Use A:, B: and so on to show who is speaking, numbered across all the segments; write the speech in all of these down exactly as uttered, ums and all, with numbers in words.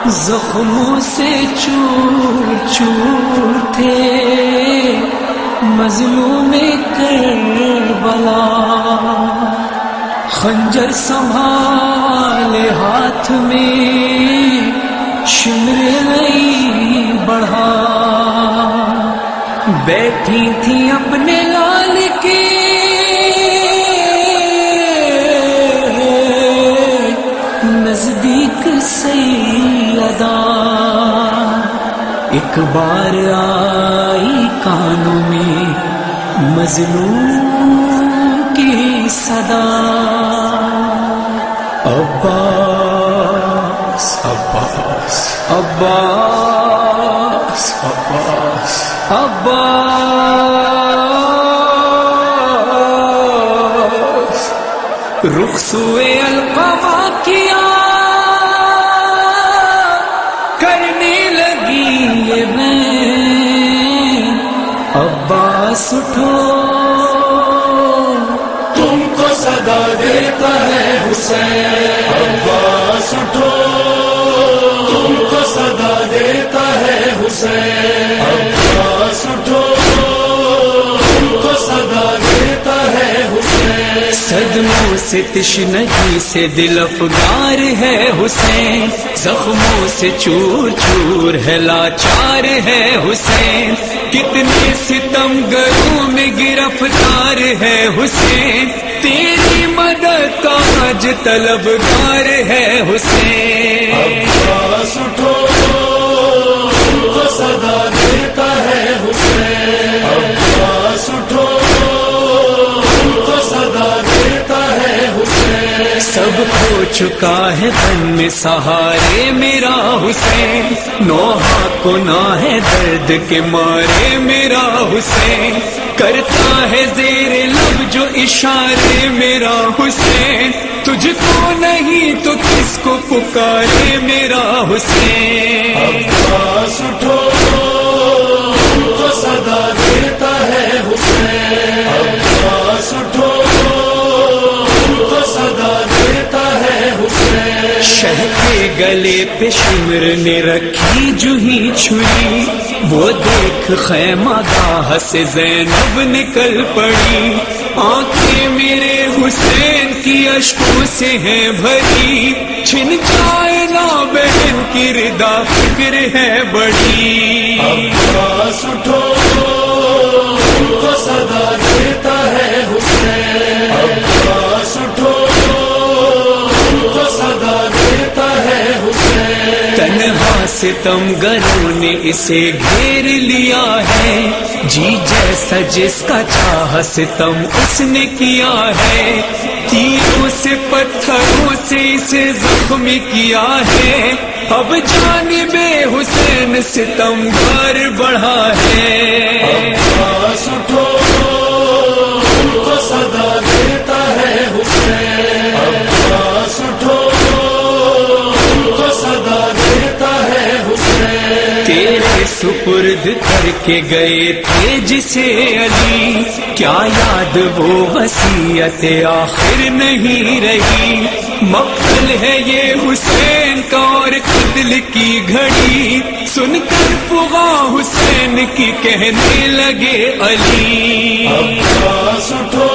A: زخموں سے چور چور تھے مظلوم کربلا، خنجر سنبھالے ہاتھ میں شمر نہیں بڑھا، بیٹھی تھی اپنے لال کے نزدیک سیدہ، ایک بار آئی کانوں میں مظلوم کی صدا، عباس عباس عباس عباس عباس، رخ سوئے القوا کیا کرنے لگی یہ بین، عباس اٹھو
B: تم کو صدا دیتا ہے حسین، عباس اٹھو تم کو صدا دیتا ہے حسین، عباس اٹھو تم کو صدا دیتا ہے حسین،
A: صدموں سے تشنگی سے دل افگار ہے حسین، زخموں سے چور چور ہے لاچار ہے حسین، کتنے ستم گروں میں گرفتار ہے حسین، تیری مدد کا آج طلبگار ہے حسین،
B: عباس اٹھو تم کو صدا دیتا ہے حسین، عباس اٹھو تم کو صدا دیتا ہے حسین،
A: سب کھو چکا ہے تن میں سہارے میرا حسین، نوحہ کو نہ ہے درد کے مارے میرا حسین، کرتا ہے زیر لب جو اشارے میرا حسین، تجھ کو نہیں تو کس کو پکارے میرا حسین،
B: عباس اٹھو تم کو صدا دیتا ہے حسین، عباس اٹھو تم کو صدا دیتا ہے حسین،
A: شہ کے گلے پہ شمر نے رکھی جوہی چھری، وہ دیکھ خیمہ گاہ سے زینب نکل پڑی، آنکھیں میرے حسین کی اشکوں سے ہیں بھری، چھن جائے نا بہن کی ردا فکر ہے بڑی،
B: عباس اٹھو تم کو صدا دیتا ہے حسین، عباس اٹھو تم کو صدا دیتا ہے حسین،
A: تنہا ستم گروں نے اسے گھیر لیا ہے، جی جیسا جس کا چاہ ستم اس نے کیا ہے، تیروں سے پتھروں سے اسے زخمی کیا ہے، اب جانب حسین ستم گار بڑھا ہے،
B: عباس اٹھو تم کو صدا دیتا ہے حسین، عباس اٹھو تم کو صدا دیتا ہے حسین،
A: تیرے سپرد کر کے گئے تھے جسے علی، کیا یاد وہ وصیت آخر نہیں رہی، مقتل ہے یہ حسین کا اور قتل کی گھڑی، سن کر فغا حسین کی کہنے لگے علی،
B: عباس اٹھو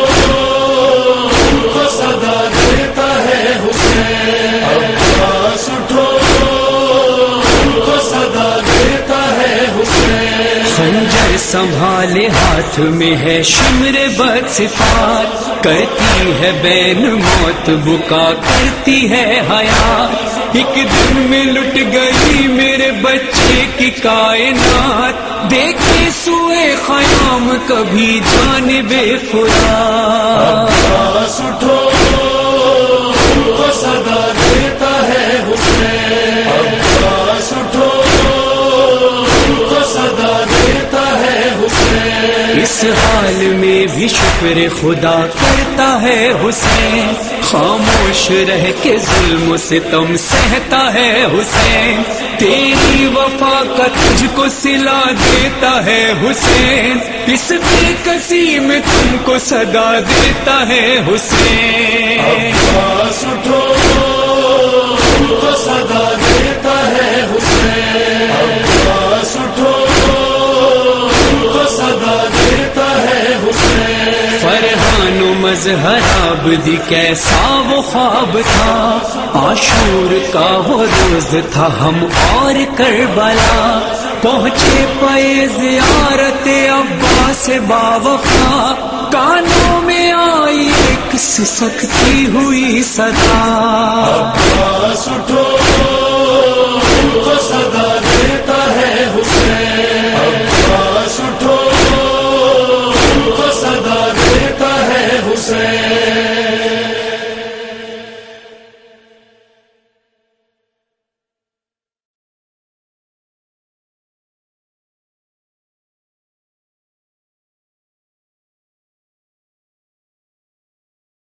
B: تم کو صدا دیتا ہے حسین، عباس اٹھو تم کو صدا دیتا ہے حسین،
A: خنجر سنبھالے ہاتھ میں ہے شمر بد صفات، کرتی ہے بین موت بکا کرتی ہے حیات، ایک دن میں لٹ گئی میرے بچے کی کائنات، دیکھے سوئے خیام کبھی جانب فرات،
B: عباس اٹھو تم کو صدا دیتا ہے حسین، عباس اٹھو تم کو صدا دیتا ہے حسین،
A: اس حال میں بھی شکر خدا کرتا ہے حسین، خاموش رہ کے ظلم و ستم سہتا ہے حسین، تیری وفا کا تجھ کو صلہ دیتا ہے حسین، اس بے کسی میں تم کو صدا دیتا ہے حسین،
B: عباس اٹھو تم کو صدا دیتا ہے
A: مظہر عابدی کیسا وہ خواب تھا، عاشور کا وہ روز تھا ہم اور کربلا، پہنچے پائے زیارت عباس باوفا، کانوں میں آئی ایک سکتی ہوئی صدا،
B: عباس اٹھو